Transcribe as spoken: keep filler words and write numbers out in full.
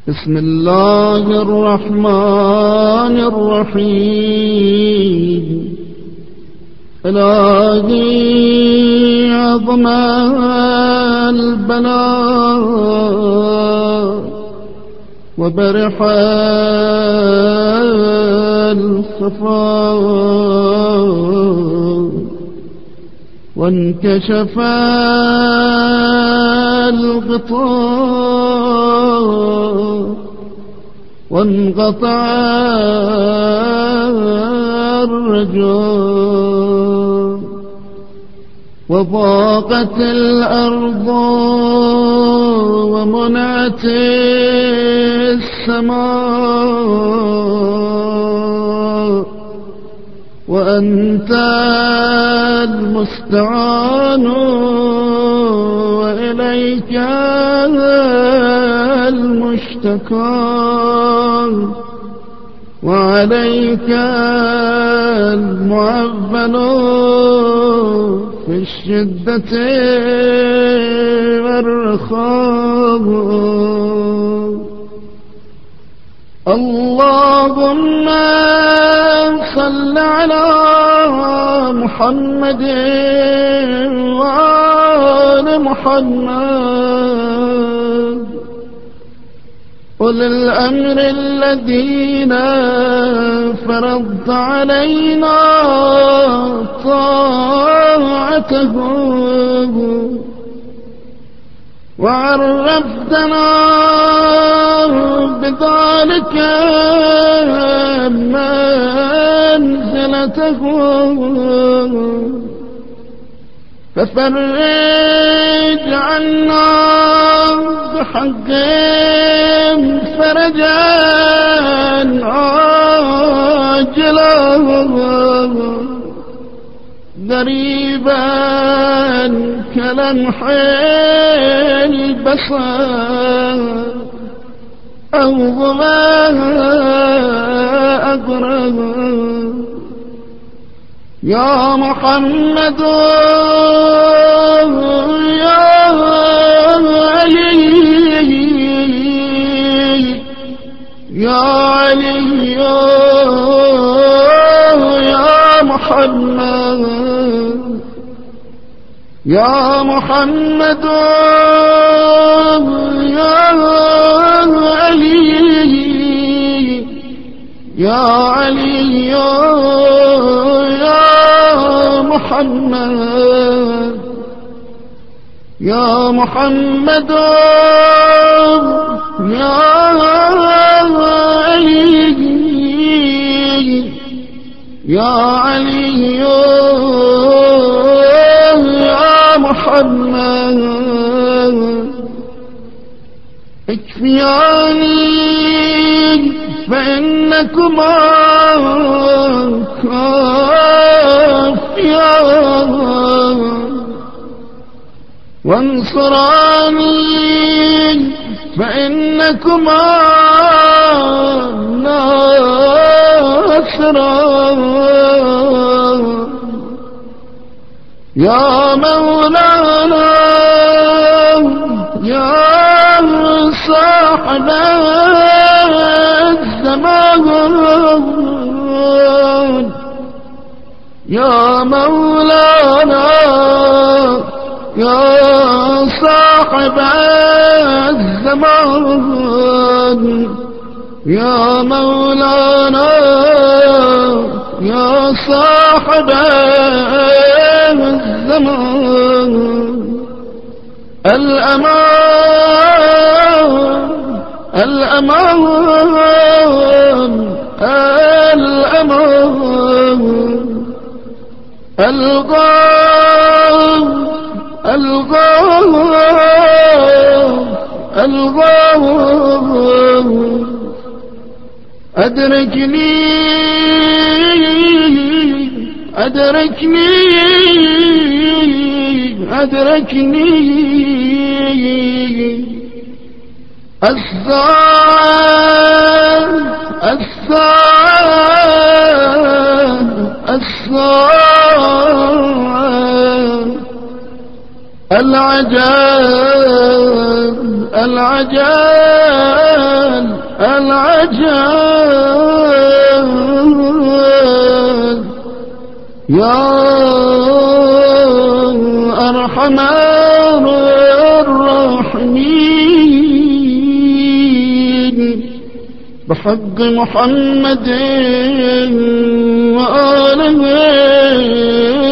بسم الله الرحمن الرحيم. إلهي عظم البلاء وبرح الخفاء وانكشف الغطاء وانقطع الرجاء وضاقت الأرض ومنعت السماء وأنت المستعان وإليك المشتكى وعليك المعول في الشدة والرخاء. اللهم صل على محمد وآل محمد أولي الأمر الذين فرضت علينا طاعتهم وعرفتنا بذلك منزلتهم ففرج عنا بحقهم فرجا عاجلا قريبا كلمح البصر أو ظما أقرب. يا محمد يا علي يا علي يا محمد يا محمد يا علي يا علي يا محمد يا محمد يا علي يا علي يا محمد اكفياني فإنكما كافيان وانصراني فإنكما ناصران. يا مولانا يا صاحب الزمان يا مولانا يا صاحب الزمان يا مولانا يا صاحب الزمان الأمان الأمان الأمان الغام الغام الغام أدركني أدركني أدركني الساعة الساعة الساعة العجاب العجال العجال يا أرحم الراحمين بحق محمد وآله